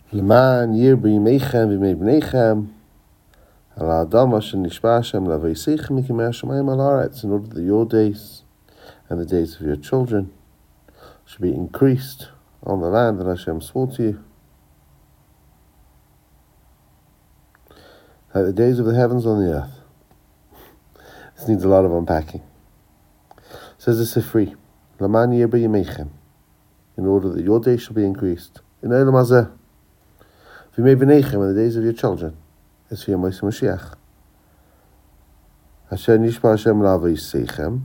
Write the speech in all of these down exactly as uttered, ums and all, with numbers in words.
L'man yirbu yimeichem v'yimei b'neichem al ha'adam asher nishba Hashem l'aveiseichem mikimei hashamayim al haaretz, in order that your days and the days of your children should be increased on the land that Hashem swore to you, like the days of the heavens on the earth. This needs a lot of unpacking. It says the Sifri, L'man yirbu yimeichem, in order that your days shall be increased. In Olam Hazeh, v'yimei b'neichem, in the days of your children, as for your Moshe Mashiach. Asher nishba Hashem l'aveiseichem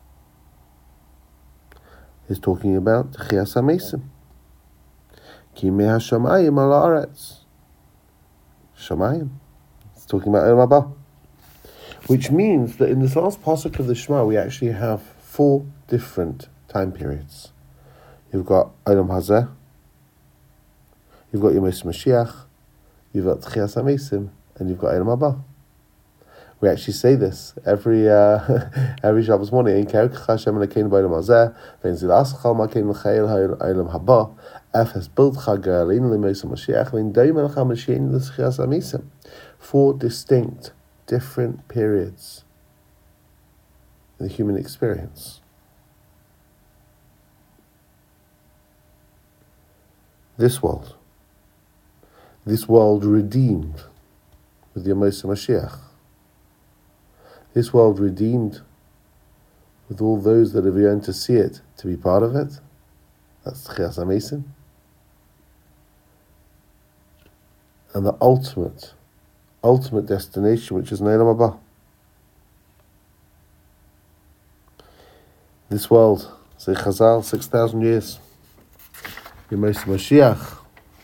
is talking about Tchias HaMesim. Ki mei hashamayim al haaretz. Shamayim. It's talking about Olam Haba. Which means that in this last pasuk of the Shema, we actually have four different time periods. You've got Olam Hazeh, you've got your Moshe Mashiach, you've got Tchias HaMesim, and you've got Olam Haba. We actually say this every uh, every Shabbos morning. In Kerek Hashem Elokeinu b'Olam Hazeh, v'en zilachal makein l'chayil Olam Haba, efes biltcha ga'aleinu l'Moshe Mashiach, v'en doim elcha Mashiach l'Tchias HaMesim. Four distinct, different periods in the human experience. This world, this world redeemed with the Moshe Mashiach, this world redeemed with all those that have yearned to see it, to be part of it. That's Tchias HaMesim. And the ultimate, ultimate destination, which is Olam Haba. This world, say Chazal, six thousand years. Your Moshe Mashiach.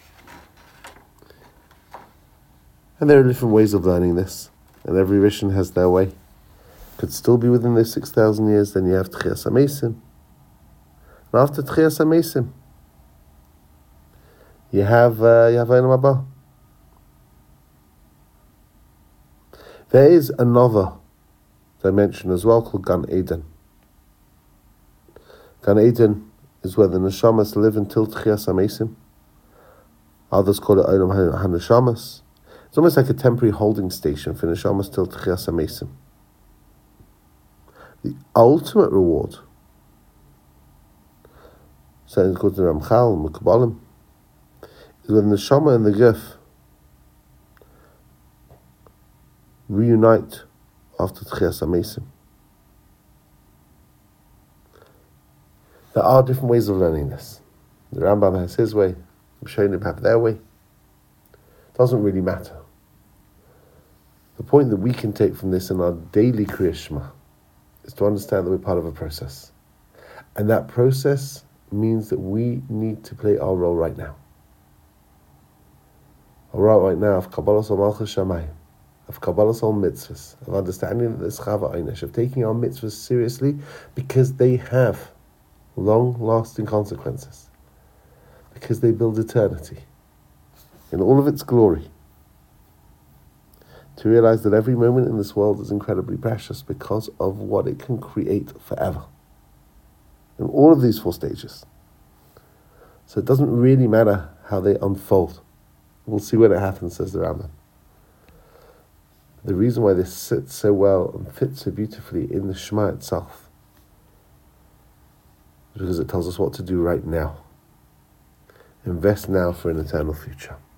And there are different ways of learning this, and every Rishon has their way. Could still be within those six thousand years, then you have Tchias HaMesim. And after Tchias HaMesim, you have uh, you have Olam Haba. There is another dimension as well called Gan Eden. Gan Eden is where the neshamas live until Tchias HaMesim. Others call it Olam HaNeshamas. It's almost like a temporary holding station for neshamas till Tchias HaMesim. The ultimate reward, so it's called the Ramchal and Mekubalim, is when the neshama and the guf reunite after Tchias HaMesim. There are different ways of learning this. The Rambam has his way, the Rishonim have their way. It doesn't really matter. The point that we can take from this in our daily Kriya Shema is to understand that we're part of a process. And that process means that we need to play our role right now. Our role right now of Kabbalas Malchus Shamayim, of Kabbalas al mitzvahs, of understanding that there's Chava Einish, of taking our mitzvahs seriously because they have long-lasting consequences, because they build eternity in all of its glory. To realize that every moment in this world is incredibly precious because of what it can create forever. In all of these four stages. So it doesn't really matter how they unfold. We'll see when it happens, says the Rambam. The reason why this sits so well and fits so beautifully in the Shema itself is because it tells us what to do right now. Invest now for an eternal future.